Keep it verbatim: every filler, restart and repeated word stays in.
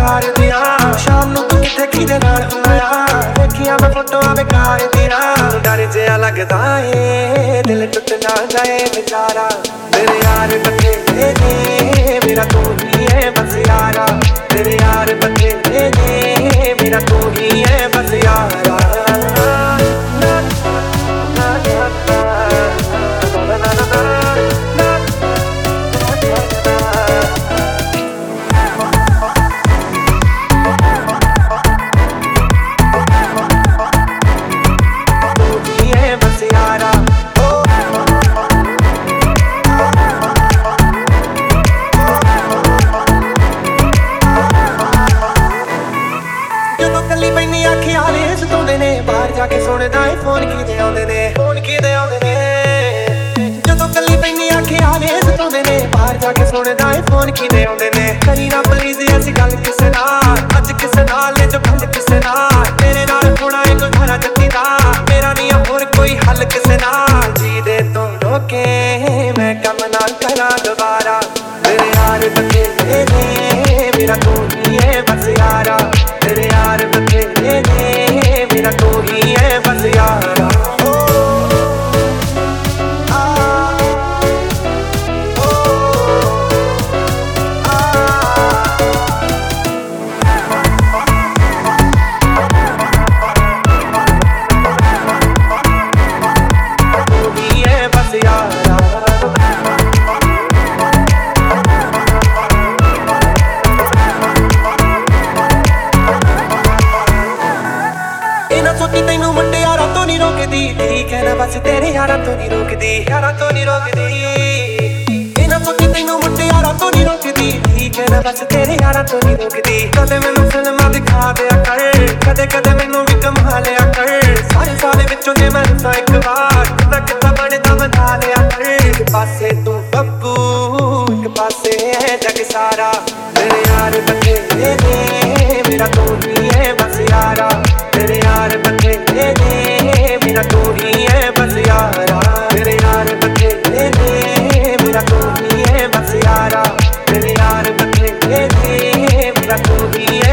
प्यार दिया शाम नू तू किथे किदे नाल हुंदा देखिया मैं फोटोआं बेकार दिया डर जिहा लगदा ए दिल टुट ना जाए बेचारा मेरे यार बथेरे ने मेरा तू ही है बस यारा तेरे यार बथेरे ने मेरा तू ही है बस यारा जाके सुनदा है फोन किदे आउंदे ने फोन किदे आउंदे ने जदों कल्ली पैनी आखे आवे सताउंदे ने बाहर जाके सुनदा है फोन किदे आउंदे ने करी ना प्लीज ऐसी गल किसे नाल अज किसे नाल जो गल किसे नाल तेरे नाल होना है कोई धारा जत्ती दा मेरा नहीं होर कोई हल किसे नाल जी दे तू रोके मैं कम ना करा दोबारा तेरे यार बथेरे ने मेरा तू ही है बस यारा तेरे यार बथेरे ने मेरा तू ही है बस यारा तेनू मुंडे यारा तो नहीं रोकदी ठीक है ना बस तेरे यारा तो नहीं रोकदी यारा तो नहीं रोकदी इना सोची तेनू मुंडे यारा तो नहीं रोकदी ठीक है ना बस तेरे यारा तो नहीं रोकदी कदे मैनू फिल्मां दिखा दिया कर कदे कदे मैनू भी कमा लिया कर सारे साले विचों जे मैं रुसां एक बार किता किता बनदा बना लिया कर एक पासे तू बब्बू एक पासे है जग सारा मेरे यार बथेरे ने मेरा तू ही है बस यारा तेरे यार बथेरे ने मेरा तू ही है बस यारा तेरे यार बथेरे ने मेरा तू ही है बस यारा तेरे यार बथेरे ने मेरा तू ही है